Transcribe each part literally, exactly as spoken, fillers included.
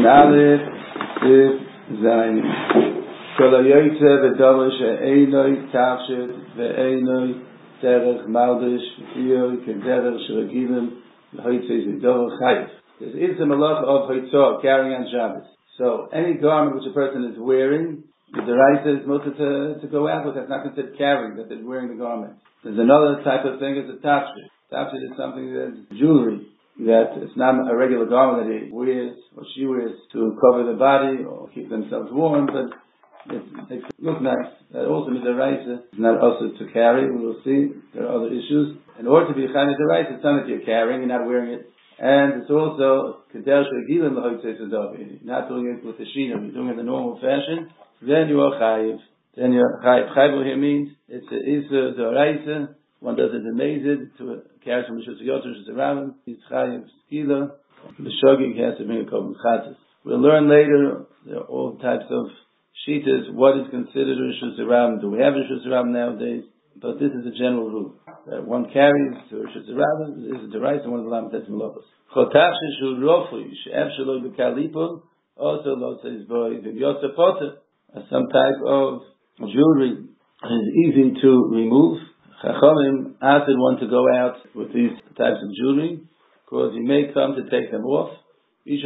Aleph Sif Zayin. Kol hayoytze v'davar she'einoi tachshit ve'einoi derech maldish v'fiyoy k'derech she'regilim v'hoytze v'davar chayif. This is the malach of hoytzah, carrying on Shabbos. So any garment which a person is wearing, the deraisa is mutter to, to go out with. That's not considered carrying, that they're wearing the garment. There's another type of thing, it's a tachshit. Tachshit is something that's jewelry. That it's not a regular garment that he wears or she wears to cover the body or keep themselves warm, but it makes it look nice. That also is a raisa. It's not also to carry. We will see. There are other issues. In order to be a kind of raisa, it's not that you're carrying, you're not wearing it. And it's also k'derech she'regilim l'hoytzei tzedavah. You're not doing it with the shina. You're doing it in the normal fashion. Then you are chayiv. Then you're chayiv. Chayiv here means it's a isa d'oraisa. One does it amazing to carry from Rishus Yotzei, Rishus Rabbim. He's chayiv skila. The shogig has to bring a couple of chatzis. We'll learn later. There are all types of shitas. What is considered Rishus Rabbim? Do we have Rishus Rabbim nowadays? But this is a general rule that one carries to Rishus Rabbim. This is the right and one of the lamentes malachos. Chotav sheshu rofui she'ef shelo b'kalipon also lo says boy v'yotza poter. Some type of jewelry is easy to remove. Chachamim asked one to go out with these types of jewelry because he may come to take them off. A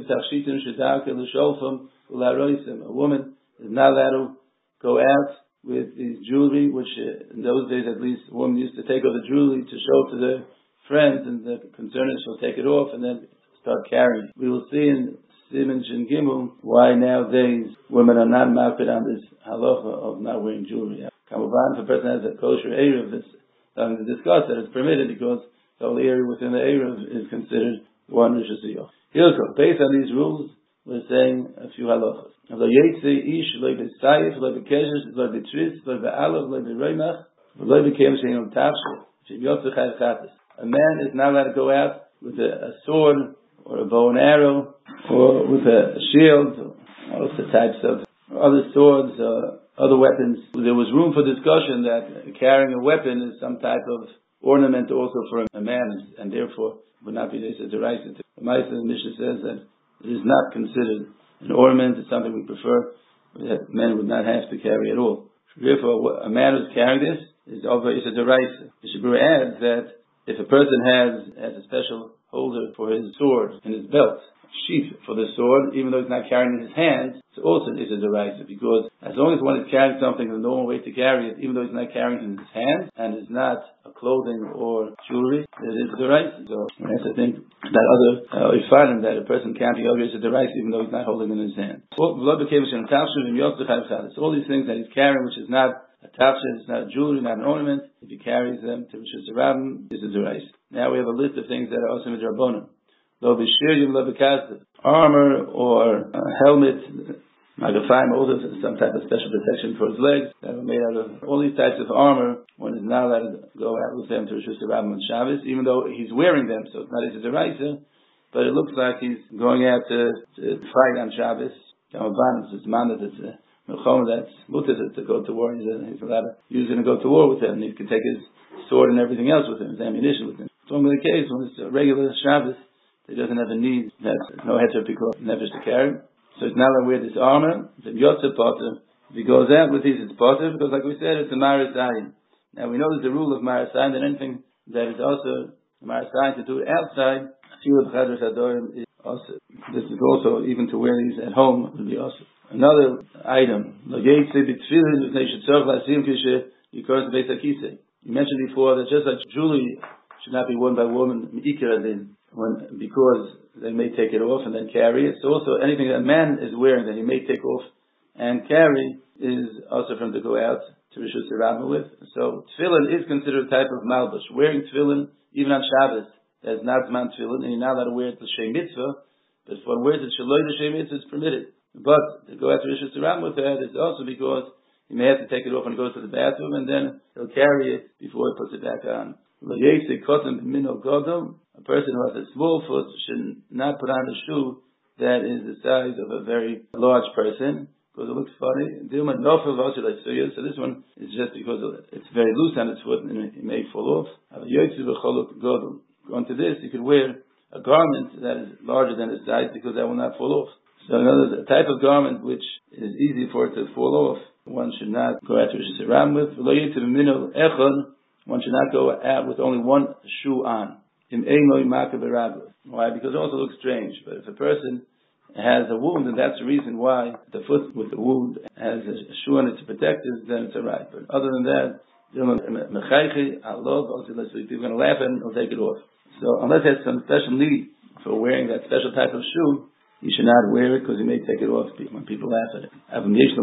woman is not allowed to go out with these jewelry, which uh, in those days at least, a woman used to take off the jewelry to show to their friends, and the concern is she'll take it off and then start carrying. We will see in Siman Shin Gimel why nowadays women are not marked on this halacha of not wearing jewelry. Kamuban, if a person has a kosher Erev, it's starting to discuss that it's permitted because the whole area within the Erev is considered one Rishus Yotzei. Here we go. Based on these rules, we're saying a few halachas. A man is not allowed to go out with a, a sword or a bow and arrow or with a, a shield or also types of other swords, uh, other weapons. There was room for discussion that carrying a weapon is some type of ornament also for a man, and therefore would not be this as a right. The Mishnah says that it is not considered an ornament. It's something we prefer that men would not have to carry at all. Therefore, a man who's carrying this is over is a deraisa. The Shibur adds that if a person has has a special holder for his sword in his belt, sheath for the sword, even though he's not carrying it in his hand, it's also is a deraisa, because as long as one is carrying something the normal way to carry it, even though he's not carrying it in his hand and is not a clothing or jewelry, it is a deraisa. So that's I think that other uh, ifarim that a person can't be over is a deraisa even though he's not holding it in his hand. So all these things that he's carrying, which is not a tafshin, it's not a jewelry, not an ornament, if he carries them to Rishus Rabbim, is a deraisa. Now we have a list of things that are also midrabanan. Armor or a helmet, magafim, also some type of special protection for his legs that are made out of all these types of armor. One is not allowed to go out with them to Rishus Rabbim on Shabbos, even though he's wearing them, so it's not a deraisa, but it looks like he's going out to, to fight on Shabbos. It's man that it's a milchom that's mutter to go to war. He's, he's allowed to use it and go to war with him. He can take his sword and everything else with him, his ammunition with him. It's only the case when it's a regular Shabbos. He doesn't have a need, that's no heter because never to carry. So it's not allowed to wear this armor. It's a yotze poter. If he goes out with these, it's poter, because like we said, it's a maris ayin. Now we know there's a rule of maris ayin that anything that is also maris ayin to do it outside, a few of chadras adorim is also. This is also, even to wear these at home, would be also. Another item, you mentioned before that just like jewelry should not be worn by women, when, because they may take it off and then carry it. So also anything that a man is wearing that he may take off and carry is also for him to go out to Rishus Rabbim with. So tefillin is considered a type of malbush. Wearing tefillin, even on Shabbos, that's not man tefillin, and you're not allowed to wear it l'shem mitzvah, but if one wears it shaloi l'shem mitzvah, it's permitted. But to go out to Rishus Rabbim with that is also because he may have to take it off and go to the bathroom, and then he'll carry it before he puts it back on. A person who has a small foot should not put on a shoe that is the size of a very large person, because it looks funny. So this one is just because it's very loose on its foot and it may fall off. Going to this, you could wear a garment that is larger than his size, because that will not fall off. So another type of garment which is easy for it to fall off, one should not go out to Rosh Hashanah with. One should not go out with only one shoe on. Why? Because it also looks strange. But if a person has a wound, and that's the reason why the foot with the wound has a shoe on it to protect it, then it's alright. But other than that, people are going to laugh at him, he'll take it off. So unless there's some special need for wearing that special type of shoe, you should not wear it because you may take it off when people laugh at it. The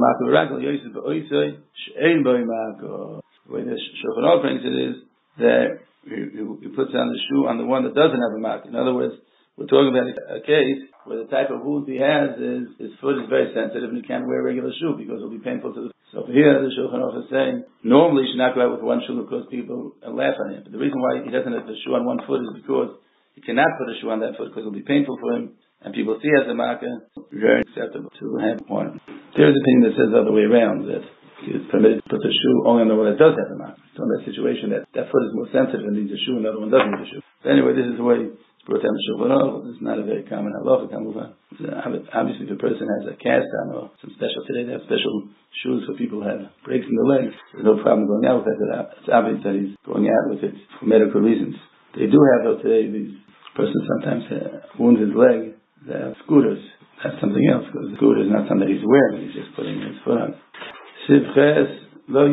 way the Shulchan Aruch brings it is that he puts on the shoe on the one that doesn't have a mark. In other words, we're talking about a case where the type of wound he has is his foot is very sensitive and he can't wear a regular shoe because it'll be painful to the foot. So here the Shulchan Aruch is saying normally you should not go out with one shoe because people laugh at him. But the reason why he doesn't have the shoe on one foot is because he cannot put a shoe on that foot because it'll be painful for him and people see as a marker, very acceptable to have one. There's an opinion that says the other way around, that it's permitted to put the shoe only on the one that does have a marker. So in that situation, that, that foot is more sensitive and needs a shoe, and the other one doesn't need a shoe. But anyway, this is the way it's brought down the Shulchan Aruch. This is not a very common halacha. Obviously, if a person has a cast on or some special, today they have special shoes for people who have breaks in the legs, there's no problem going out with that. It's obvious that he's going out with it for medical reasons. They do have, though, today, these person sometimes uh, wounds his leg. They have scooters. That's something else, because the scooter is not something he's wearing, he's just putting his foot on. One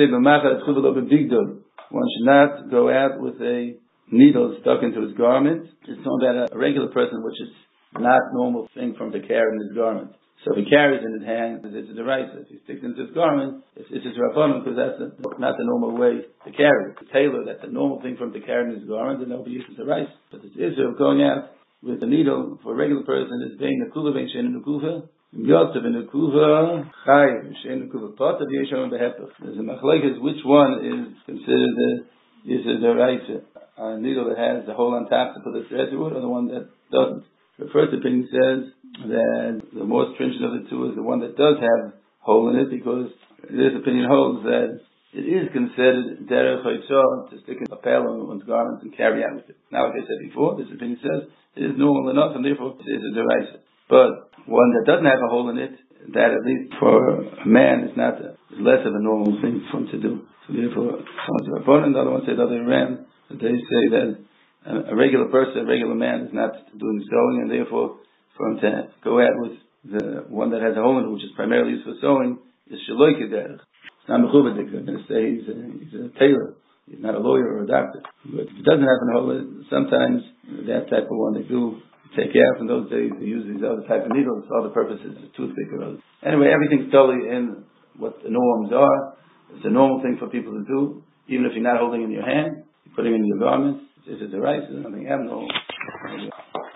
should not go out with a needle stuck into his garment. It's talking about a regular person, which is not normal thing from to carry in his garment. So if he carries in his hand, it's a deraisa. If he sticks into his garment, it's, it's a rabbanon, because that's a, not the normal way to carry it. The tailor, that's the normal thing for him to carry in his garment, and nobody uses a rice. But it's Israel going out with a needle for a regular person is being a kuva, being shein nukuva. Yotzav in nukuva, chayiv, shein nukuva. Part of Yeshua and Behepach. There's a machlekes which one is considered the Yisra deraisa. A needle that has the hole on top to put the thread through it, or the one that doesn't. The first opinion says that the more stringent of the two is the one that does have a hole in it, because this opinion holds that it is considered derech haitzah to stick in a pail on one's garments and carry out with it. Now, like I said before, this opinion says it is normal enough, and therefore it is a deraisa. But one that doesn't have a hole in it, that at least for a man is not a, is less of a normal thing for him to do. So therefore, someone's a rabbanon, the other one says the other way around, that they say that a, a regular person, a regular man, is not doing sewing, and therefore for him to go out with the one that has a hole in it, which is primarily used for sewing, is shaloi kederech. It's not mechubadik. They're going to say he's a, he's a tailor. He's not a lawyer or a doctor. But if it doesn't have a hole in it, sometimes that type of one they do take out. In those days they use these other type of needles for other purposes, a toothpick or other. Anyway, everything's totally in what the norms are. It's a normal thing for people to do. Even if you're not holding it in your hand, you're putting it in your garments. This is the right, there's nothing abnormal.